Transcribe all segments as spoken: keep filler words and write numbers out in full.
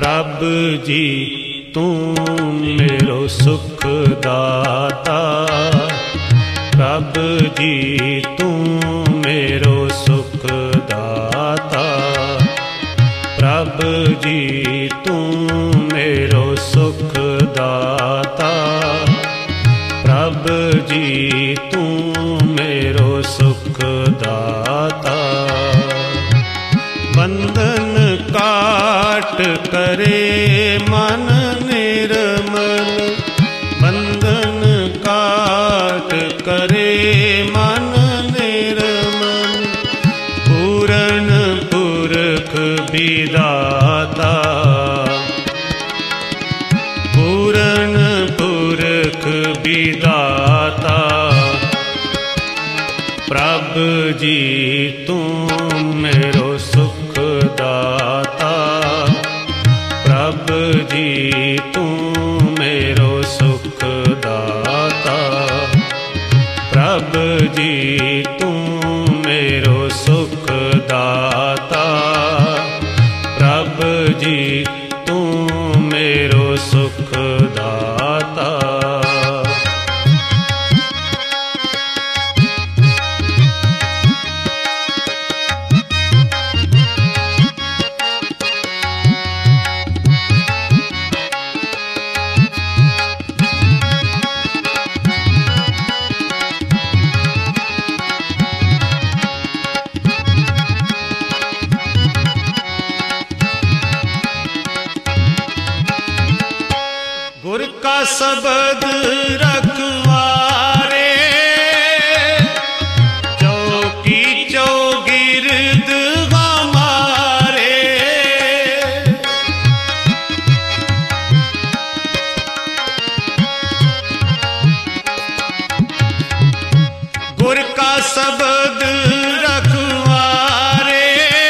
प्रभ जी तू मेरो सुख दाता, प्रभ जी तू मेरो सुख दाता, प्रभ जी तू मेरो सुख दाता, प्रभ जी तू मेरो सुख दाता। बंधन काट करे मन निर्मल, बंधन काट करे मन निर्मल, पूरन पुरख विधाता, पूरन पुरख विधाता, प्रभ जी तू मेरो सुख दाता, प्रभ जी तू मेरो सुख दाता, प्रभ जी तू मेरो सुख दाता, प्रभ जी तू मेरो सुख दाता। गुर का शब्द रखवारे, चौकी चौगिर्द हमारे, गुर का शब्द रखवारे,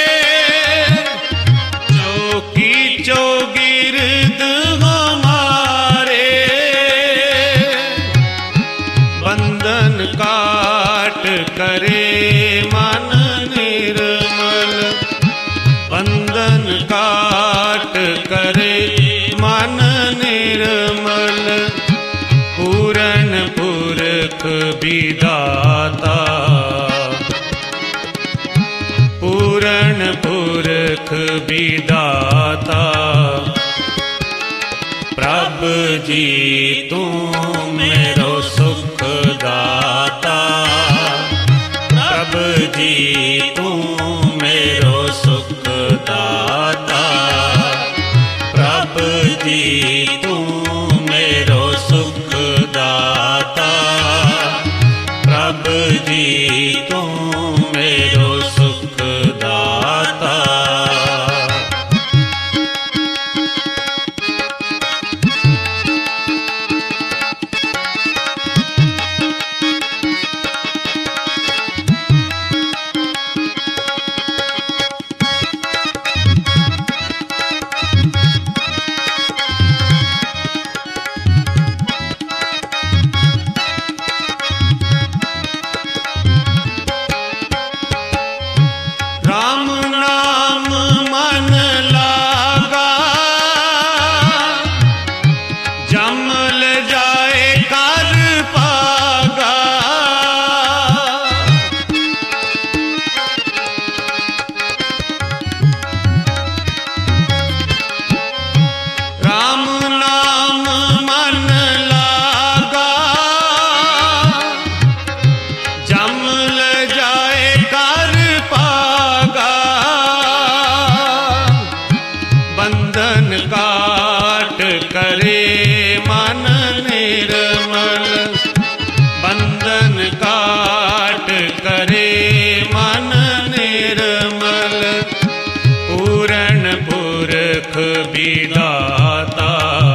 चौकी चौगिर्द काट करे मन निर्मल, बंधन काट करे मन निर्मल, पूरन पुरख विधाता, पूरन पुरख विधाता, प्रभ जी तू मेरो सुख दाता, प्रभ जी तू मेरो सुख दाता, प्रभ जी तू मेरो सुख दाता, प्रभ जी तू मेरो सुख दाता। राम नाम मन लागा, जमल जाए कर पागा, राम नाम मन लागा, जमल जाए कर पागा, बंधन काट करे मन निर्मल, बंधन काट करे मन निर्मल, पूरन पुरख विधाता,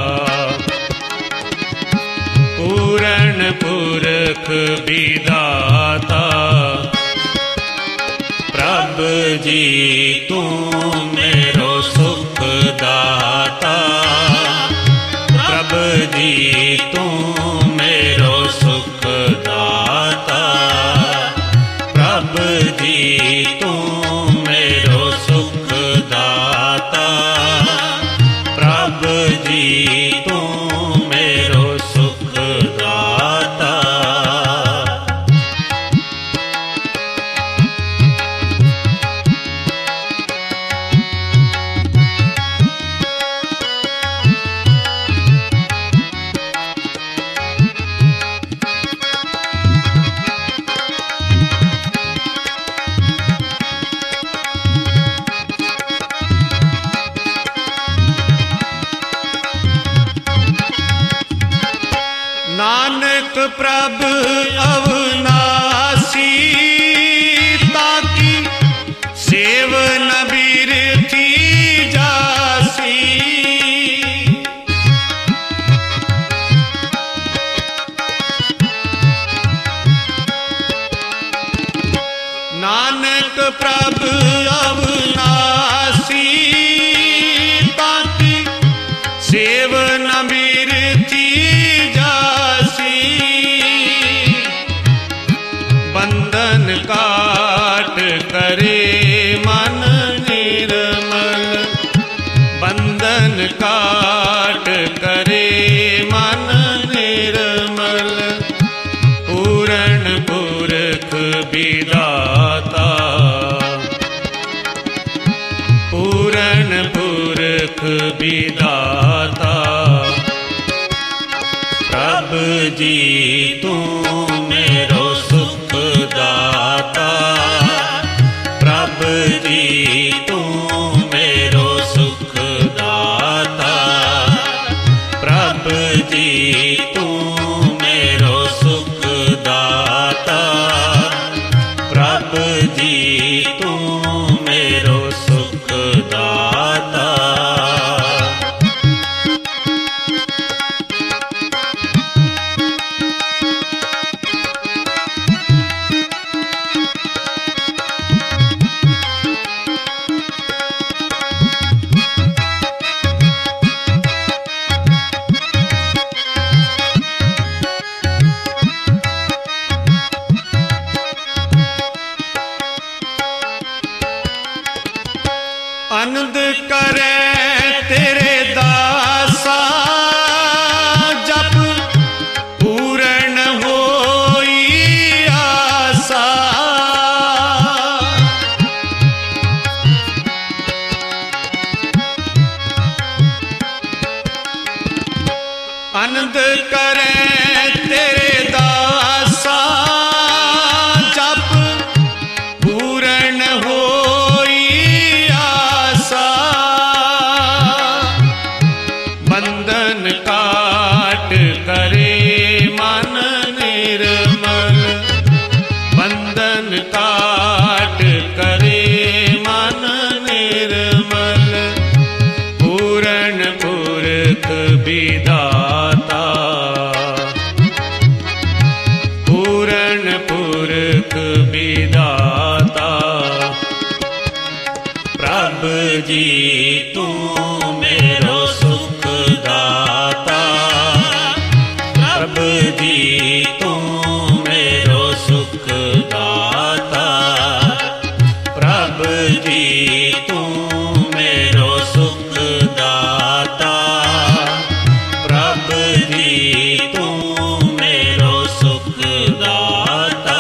पूरन पुरख विधाता, प्रभ जी तू मेरो सुख दाता, प्रभ जी तू मेरो सुख दाता, प्रभ जी तू मेरो सुख दाता, जी तू मेरो सुख दाता। नानक प्रभु अविनाशी ताकी सेव न बिरथी जासी। नानक प्रभु अविनाशी ताकी सेव न बिरथी बंधन काट करे मन निर्मल। बंधन काट करे मन निर्मल। पूर्ण पुरख विधाता। पूर्ण पुरख विधाता। प्रभु जी तू मेरो सुख दाता। प्रभु जी तू मेरो सुख दाता। प्रभु जी तू मेरो सुख दाता। प्रभु जी तू मेरो सुख दाता। आनंद करे तेरे दासा जप पूर्ण होई आसा। आनंद करे तेरे दासा जप पूर्ण होई आसा। बंधन काट करे मन निर्मल। बंधन काट करे मन निर्मल। पूर्ण पुरख विधाता। पूर्ण पुरख विधाता। प्रभु जी तू मेरो सुख दाता। प्रभु जी तू मेरो सुख दाता। प्रभु जी तू मेरो सुख दाता। प्रभु जी तू मेरो सुख दाता।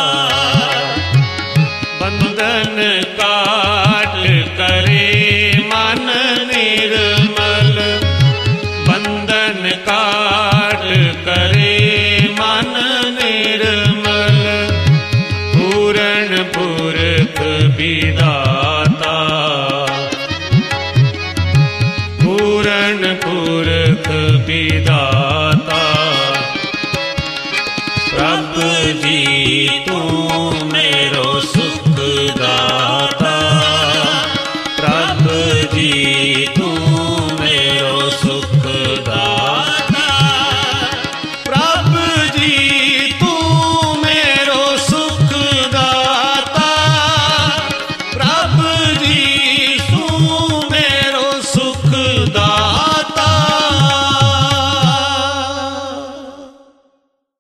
बंधन काट करे मन निर्मल। बंधन काट करे मन निर्मल। पूर्ण पुरख विधाता। पूर्ण पुरख विधाता। प्रभु जी तू